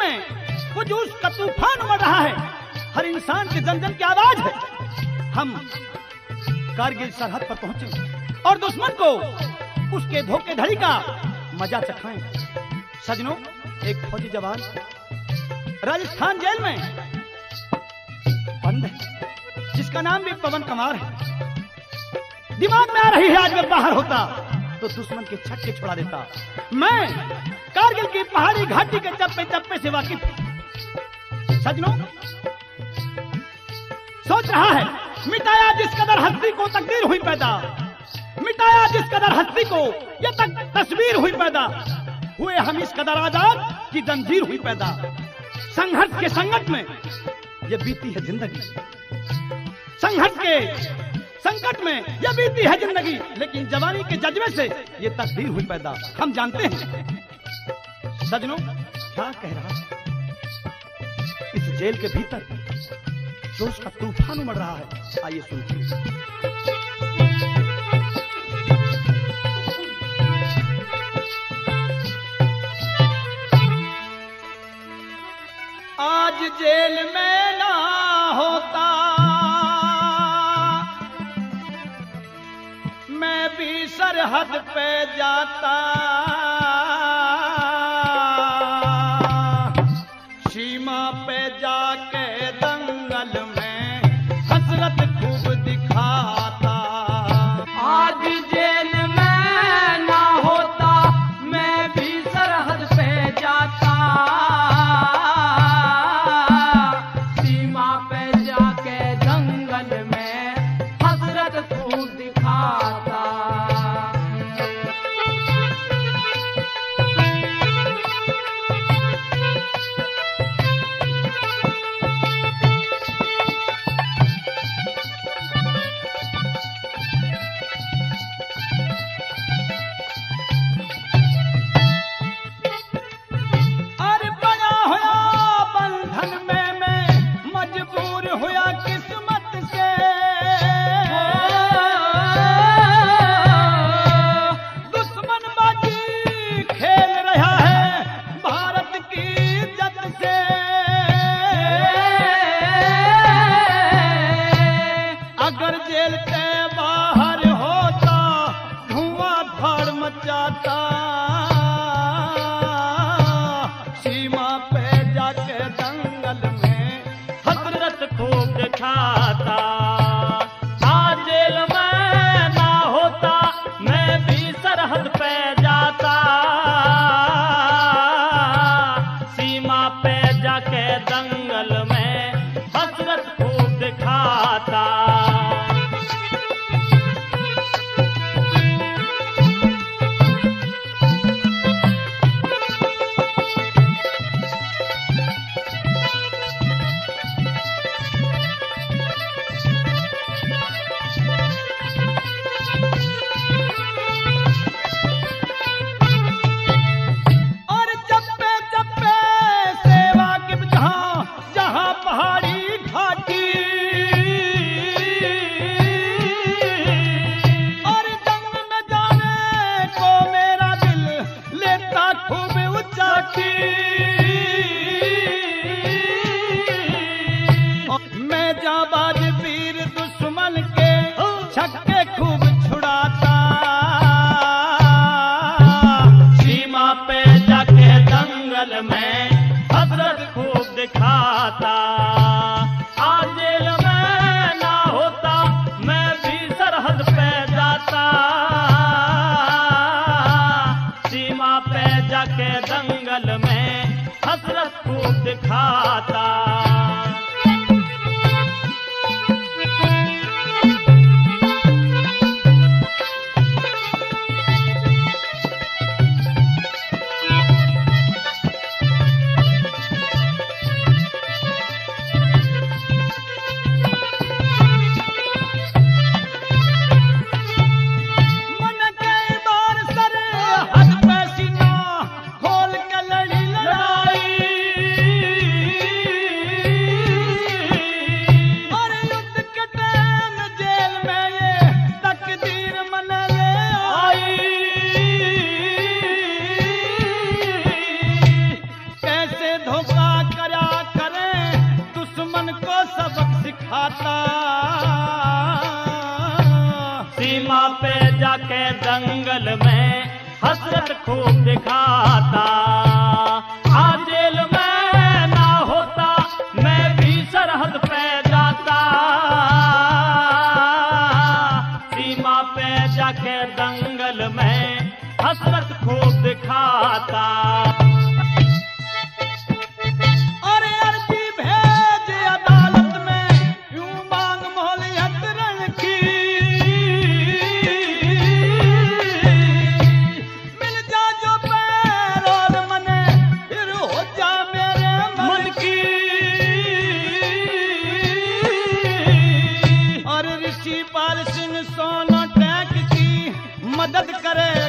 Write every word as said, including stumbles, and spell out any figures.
में वो जो उसका तूफान उमड़ रहा है, हर इंसान के जन जन की आवाज है। हम कारगिल सरहद पर पहुंचे और दुश्मन को उसके धोखेधड़ी का मजा चखाएं। सजनों, एक फौजी जवान राजस्थान जेल में बंद है, जिसका नाम भी पवन कुमार है। दिमाग में आ रही है, आज मैं बाहर होता तो दुश्मन के छक्के छुड़ा देता। मैं कारगिल की पहाड़ी घाटी के चप्पे चप्पे से वाकिफ। सजनों, सोच रहा है, मिटाया जिस कदर हस्ती को तकदीर हुई पैदा, मिटाया जिस कदर हस्ती को ये तक तस्वीर हुई पैदा, हुए हम इस कदर आजाद की जंजीर हुई पैदा। संघर्ष के संकट में ये बीती है जिंदगी, संघर्ष के संकट में ये बीती है जिंदगी, लेकिन जवानी के जज्बे से ये तकदीर हुई पैदा। हम जानते हैं सजनों क्या कह रहा है। इस जेल के भीतर जो उसका तूफान उमड़ रहा है, आइए सुनते हैं। आज जेल में ना होता मैं भी सरहद पे जाता, सीमा पे जाके दंगल में हसरत खूब दिखाता। आज जेल में ना होता मैं भी सरहद पे जाता, सीमा पे जाके दंगल में हसरत खूब दिखाता। अरे बना होया बंधन में मैं मजबूर हुआ किस्मत से, दुश्मन बाजी खेल रहा है भारत की इज्जत से। अगर जेल के बाहर होता धुआं धाड़ मचाता, सीमा पे जाके दंगल में हसरत खूब दिखाता। आज जेल में ना होता मैं भी सरहद पे जाता, सीमा पे जाके दंगल में हसरत खूब दिखाता। और चप्पे चप्पे से वाकिफ जहां जहां पहाड़ी घाटी, और जंग में जाने को मेरा दिल लेता खूब उचाटी। मैं जाबाज वीर दुश्मन के छक्के खूब छुड़ाता, सीमा पे जाके दंगल में हसरत खूब दिखाता। आज जेल में ना होता मैं भी सरहद पे जाता, सीमा पे जाके दंगल में हसरत खूब दिखाता। मन कई बार सरहद पे सीना खोल के लड़ी लड़ाई, मन को सबक सिखाता। सीमा पे जाके दंगल में हसरत खूब दिखाता। आज जेल में ना होता मैं भी सरहद पे जाता। सीमा पे जाके दंगल में हसरत खूब दिखाता। अरे अर्जी भेज अदालत में यूं मांग मोहलियत रण की। मिल जा जो पैर और मने फिर हो जा मेरे मन की। और ऋषि पाल सिंह सोनो टैंक की मदद करे